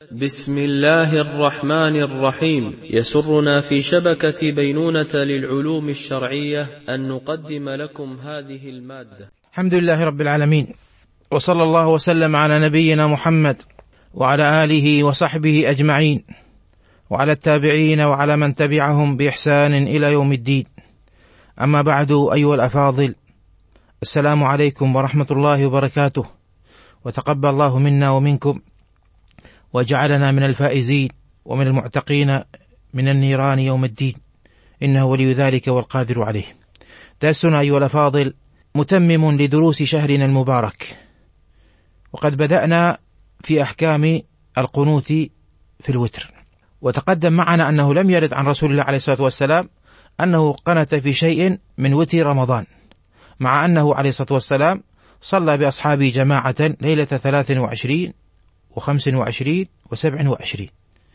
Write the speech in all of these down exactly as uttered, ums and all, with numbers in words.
بسم الله الرحمن الرحيم. يسرنا في شبكة بينونة للعلوم الشرعية أن نقدم لكم هذه المادة. الحمد لله رب العالمين، وصلى الله وسلم على نبينا محمد وعلى آله وصحبه أجمعين، وعلى التابعين وعلى من تبعهم بإحسان إلى يوم الدين. أما بعد، أيها الأفاضل، السلام عليكم ورحمة الله وبركاته، وتقبل الله منا ومنكم، وجعلنا من الفائزين ومن المعتقين من النيران يوم الدين، إنه ولي ذلك والقادر عليه. درسنا أيها الأفاضل متمم لدروس شهرنا المبارك، وقد بدأنا في أحكام القنوت في الوتر، وتقدم معنا أنه لم يرد عن رسول الله عليه الصلاة والسلام أنه قنت في شيء من وتر رمضان، مع أنه عليه الصلاة والسلام صلى بأصحابه جماعة ليلة ثلاث وعشرين وخمس وعشرين وسبع وعشرين،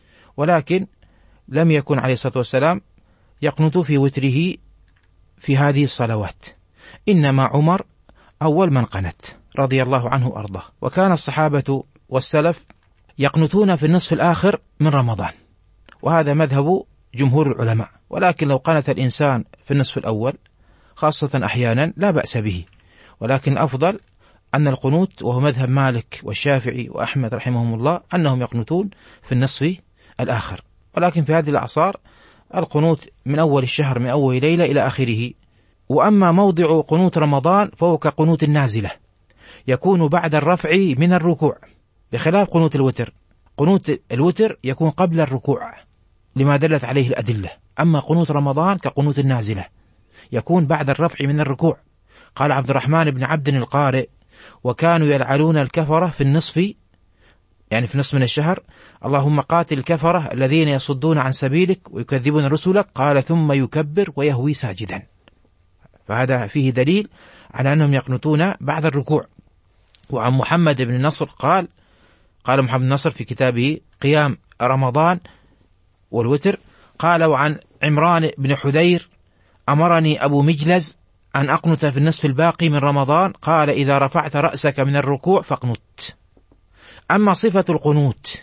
ولكن لم يكن عليه الصلاة والسلام يقنط في وتره في هذه الصلوات، إنما عمر أول من قنت رضي الله عنه وأرضاه. وكان الصحابة والسلف يقنتون في النصف الآخر من رمضان، وهذا مذهب جمهور العلماء، ولكن لو قنت الإنسان في النصف الأول خاصة أحيانا لا بأس به، ولكن الأفضل أن القنوت، وهو مذهب مالك والشافعي وأحمد رحمهم الله، أنهم يقنتون في النصف الآخر. ولكن في هذه الأعصار القنوت من أول الشهر، من أول ليلة إلى آخره. وأما موضع قنوت رمضان فهو كقنوت النازلة، يكون بعد الرفع من الركوع، بخلاف قنوت الوتر. قنوت الوتر يكون قبل الركوع لما دلت عليه الأدلة، أما قنوت رمضان كقنوت النازلة يكون بعد الرفع من الركوع. قال عبد الرحمن بن عبد القارئ: وكانوا يلعنون الكفرة في النصف، يعني في نصف من الشهر، اللهم قاتل الكفرة الذين يصدون عن سبيلك ويكذبون رسلك، قال ثم يكبر ويهوي ساجدا. فهذا فيه دليل على أنهم يقنطون بعد الركوع. وعن محمد بن نصر قال قال محمد بن نصر في كتابه قيام رمضان والوتر، قال: وعن عمران بن حدير أمرني أبو مجلز أن أقنت في النصف الباقي من رمضان، قال: إذا رفعت رأسك من الركوع فاقنت. أما صفة القنوت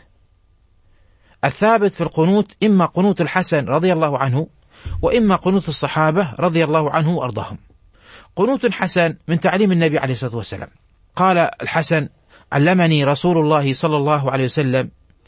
الثابت في القنوت إما قنوت الحسن رضي الله عنه، وإما قنوت الصحابة رضي الله عنه وأرضاهم. قنوت الحسن من تعليم النبي عليه الصلاة والسلام. قال الحسن: علمني رسول الله صلى الله عليه وسلم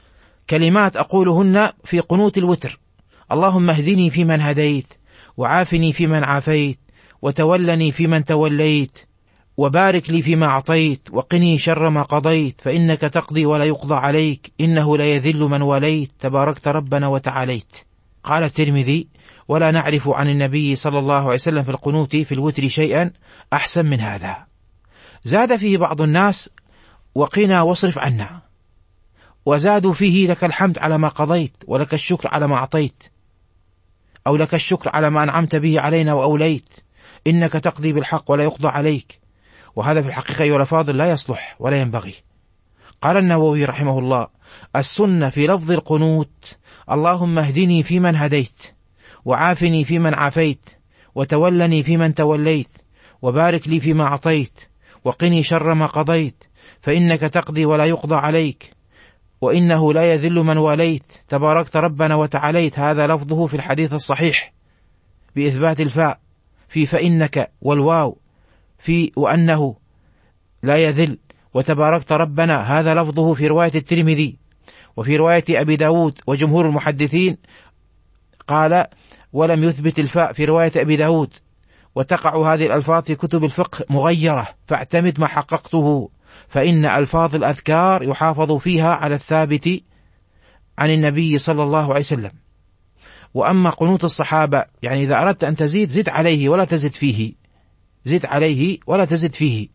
كلمات أقولهن في قنوت الوتر: اللهم اهدني فيمن هديت، وعافني فيمن عافيت، وتولني فيمن توليت، وبارك لي فيما أعطيت، وقني شر ما قضيت، فإنك تقضي ولا يقضى عليك، إنه لا يذل من وليت، تباركت ربنا وتعاليت. قال الترمذي: ولا نعرف عن النبي صلى الله عليه وسلم في القنوت في الوتر شيئا أحسن من هذا. زاد فيه بعض الناس: وقنا واصرف عنا، وزادوا فيه: لك الحمد على ما قضيت، ولك الشكر على ما أعطيت، أو لك الشكر على ما أنعمت به علينا وأوليت، إنك تقضي بالحق ولا يقضى عليك. وهذا في الحقيقة أيها الأفاضل لا يصلح ولا ينبغي. قال النووي رحمه الله: السنة في لفظ القنوت: اللهم اهدني فيمن هديت، وعافني فيمن عافيت، وتولني فيمن توليت، وبارك لي فيما أعطيت، وقني شر ما قضيت، فإنك تقضي ولا يقضى عليك، وإنه لا يذل من واليت، تباركت ربنا وتعاليت. هذا لفظه في الحديث الصحيح بإثبات الفاء في فإنك، والواو في وأنه لا يذل، وتباركت ربنا. هذا لفظه في رواية الترمذي، وفي رواية أبي داود وجمهور المحدثين قال ولم يثبت الفاء في رواية أبي داود. وتقع هذه الألفاظ في كتب الفقه مغيرة، فاعتمد ما حققته، فإن ألفاظ الأذكار يحافظ فيها على الثابت عن النبي صلى الله عليه وسلم. وأما قنوت الصحابة، يعني إذا أردت أن تزيد زد عليه ولا تزد فيه، زد عليه ولا تزد فيه.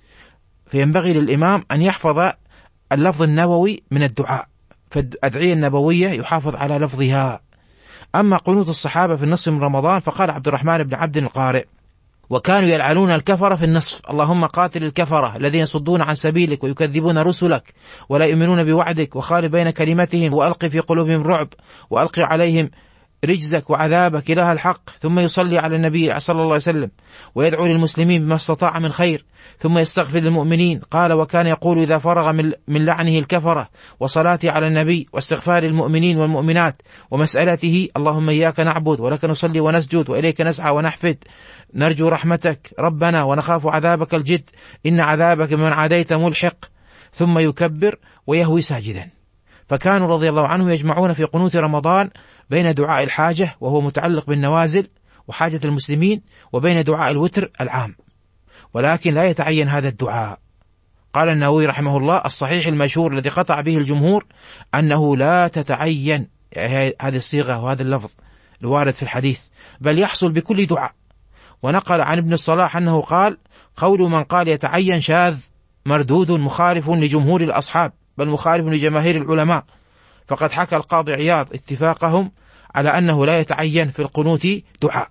فينبغي للإمام أن يحفظ اللفظ النبوي من الدعاء، فالأدعية النبوية يحافظ على لفظها. أما قنوت الصحابة في النصف من رمضان فقال عبد الرحمن بن عبد القارئ: وكانوا يلعنون الكفرة في النصف، اللهم قاتل الكفرة الذين يصدون عن سبيلك ويكذبون رسلك ولا يؤمنون بوعدك، وخالف بين كلمتهم، وألق في قلوبهم رعب، وألق عليهم رجزك وعذابك إله الحق، ثم يصلي على النبي صلى الله عليه وسلم ويدعو للمسلمين بما استطاع من خير، ثم يستغفر للمؤمنين. قال: وكان يقول إذا فرغ من لعنه الكفرة وصلاته على النبي واستغفار المؤمنين والمؤمنات ومسألته: اللهم إياك نعبد ولك نصلي ونسجد وإليك نسعى ونحفد، نرجو رحمتك ربنا ونخاف عذابك الجد، إن عذابك من عاديت ملحق، ثم يكبر ويهوي ساجدا. فكانوا رضي الله عنه يجمعون في قنوت رمضان بين دعاء الحاجة وهو متعلق بالنوازل وحاجة المسلمين، وبين دعاء الوتر العام، ولكن لا يتعين هذا الدعاء. قال النووي رحمه الله: الصحيح المشهور الذي قطع به الجمهور أنه لا تتعين هذه الصيغة وهذا اللفظ الوارد في الحديث، بل يحصل بكل دعاء. ونقل عن ابن الصلاح أنه قال: قول من قال يتعين شاذ مردود مخالف لجمهور الأصحاب، بل مخالف لجماهير العلماء، فقد حكى القاضي عياض اتفاقهم على أنه لا يتعين في القنوت دعاء.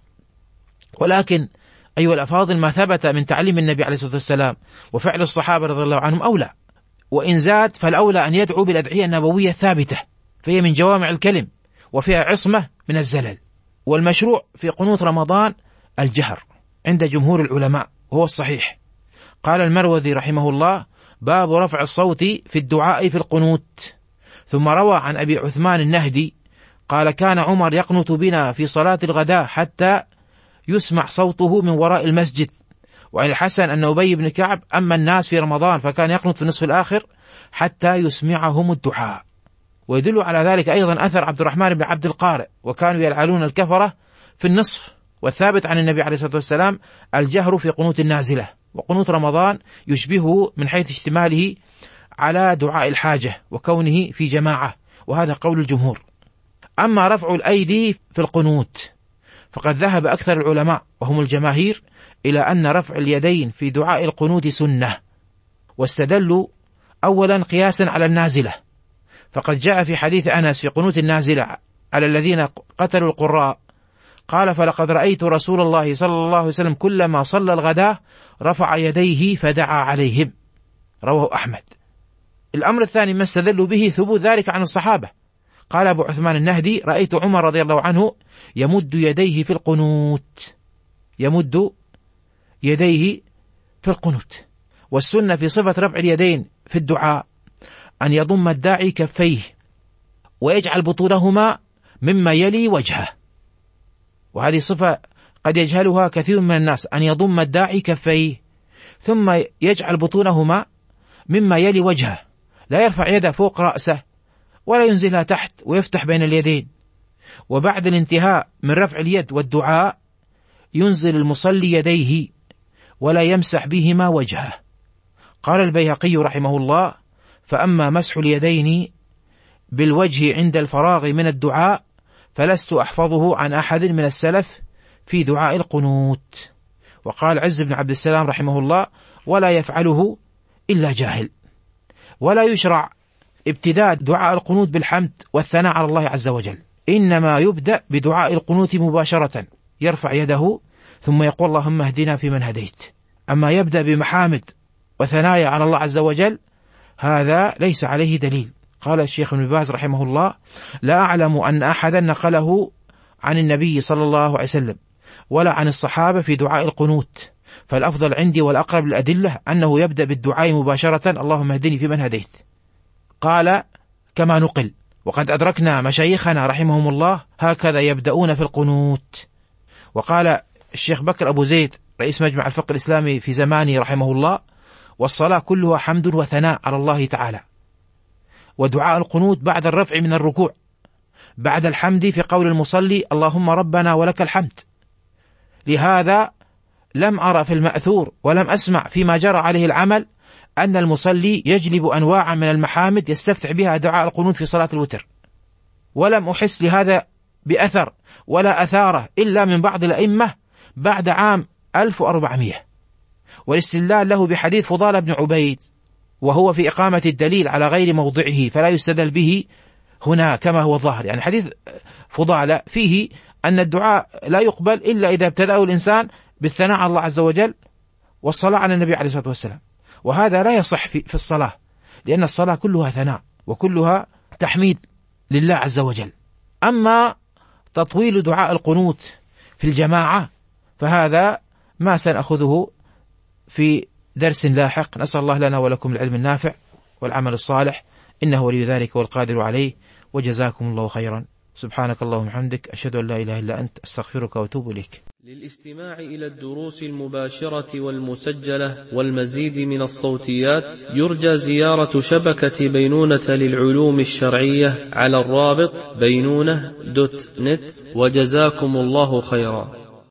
ولكن أيها الأفاضل، ما ثبت من تعليم النبي عليه الصلاة والسلام وفعل الصحابة رضي الله عنهم أولى، وإن زاد فالأولى أن يدعو بالأدعية النبوية الثابتة، فهي من جوامع الكلم وفيها عصمة من الزلل. والمشروع في قنوت رمضان الجهر عند جمهور العلماء وهو الصحيح. قال المروذي رحمه الله: باب رفع الصوت في الدعاء في القنوت. ثم روى عن أبي عثمان النهدي قال: كان عمر يقنت بنا في صلاة الغداء حتى يسمع صوته من وراء المسجد. وعن الحسن أن أبي بن كعب أما الناس في رمضان فكان يقنت في النصف الآخر حتى يسمعهم الدعاء. ويدل على ذلك أيضا أثر عبد الرحمن بن عبد القارئ: وكانوا يلعلون الكفرة في النصف. والثابت عن النبي عليه الصلاة والسلام الجهر في قنوت النازلة. وقنوت رمضان يشبهه من حيث اشتماله على دعاء الحاجة وكونه في جماعة، وهذا قول الجمهور. أما رفع الأيدي في القنوت فقد ذهب أكثر العلماء وهم الجماهير إلى أن رفع اليدين في دعاء القنوت سنة، واستدلوا أولا قياسا على النازلة، فقد جاء في حديث أنس في قنوت النازلة على الذين قتلوا القراء قال: فلقد رأيت رسول الله صلى الله عليه وسلم كلما صلى الغداء رفع يديه فدعا عليهم، رواه أحمد. الأمر الثاني ما استدلوا به ثبوت ذلك عن الصحابة. قال أبو عثمان النهدي: رأيت عمر رضي الله عنه يمد يديه في القنوت، يمد يديه في القنوت. والسنة في صفة رفع اليدين في الدعاء أن يضم الداعي كفيه ويجعل بطونهما مما يلي وجهه، وهذه صفة قد يجهلها كثير من الناس، أن يضم الداعي كفيه ثم يجعل بطونهما مما يلي وجهه، لا يرفع يده فوق رأسه ولا ينزلها تحت ويفتح بين اليدين. وبعد الانتهاء من رفع اليد والدعاء ينزل المصلي يديه ولا يمسح بهما وجهه. قال البيهقي رحمه الله: فأما مسح اليدين بالوجه عند الفراغ من الدعاء فلست أحفظه عن أحد من السلف في دعاء القنوت. وقال عز بن عبد السلام رحمه الله: ولا يفعله إلا جاهل. ولا يشرع ابتداء دعاء القنوت بالحمد والثناء على الله عز وجل، إنما يبدأ بدعاء القنوت مباشرة، يرفع يده ثم يقول: اللهم اهدنا فيمن هديت. أما يبدأ بمحامد وثنايا على الله عز وجل هذا ليس عليه دليل. قال الشيخ ابن باز رحمه الله: لا أعلم أن أحدا نقله عن النبي صلى الله عليه وسلم ولا عن الصحابة في دعاء القنوت، فالأفضل عندي والأقرب للأدلة أنه يبدأ بالدعاء مباشرة: اللهم اهدني فيمن هديت. قال كما نقل، وقد أدركنا مشايخنا رحمهم الله هكذا يبدأون في القنوت. وقال الشيخ بكر أبو زيد رئيس مجمع الفقه الإسلامي في زمانه رحمه الله: والصلاة كلها حمد وثناء على الله تعالى. ودعاء القنوت بعد الرفع من الركوع بعد الحمد في قول المصلي: اللهم ربنا ولك الحمد. لهذا لم أرى في المأثور ولم أسمع فيما جرى عليه العمل أن المصلي يجلب أنواع من المحامد يستفتح بها دعاء القنوت في صلاة الوتر، ولم أحس لهذا بأثر ولا أثاره إلا من بعض الأئمة بعد عام ألف وأربعمائة، والاستدلال له بحديث فضالة بن عبيد وهو في إقامة الدليل على غير موضعه فلا يستدل به هنا كما هو ظاهر. يعني حديث فضالة فيه أن الدعاء لا يقبل إلا إذا ابتدأه الإنسان بالثناء على الله عز وجل والصلاة على النبي عليه الصلاة والسلام، وهذا لا يصح في, في الصلاة، لأن الصلاة كلها ثناء وكلها تحميد لله عز وجل. أما تطويل دعاء القنوت في الجماعة، فهذا ما سنأخذه في درس لاحق. نسأل الله لنا ولكم العلم النافع والعمل الصالح، إنه ولي ذلك والقادر عليه، وجزاكم الله خيرا. سبحانك اللهم وبحمدك، أشهد أن لا إله إلا أنت، أستغفرك وأتوب إليك. للاستماع إلى الدروس المباشرة والمسجلة والمزيد من الصوتيات يرجى زيارة شبكة بينونة للعلوم الشرعية على الرابط بينونة دوت نت، وجزاكم الله خيرا.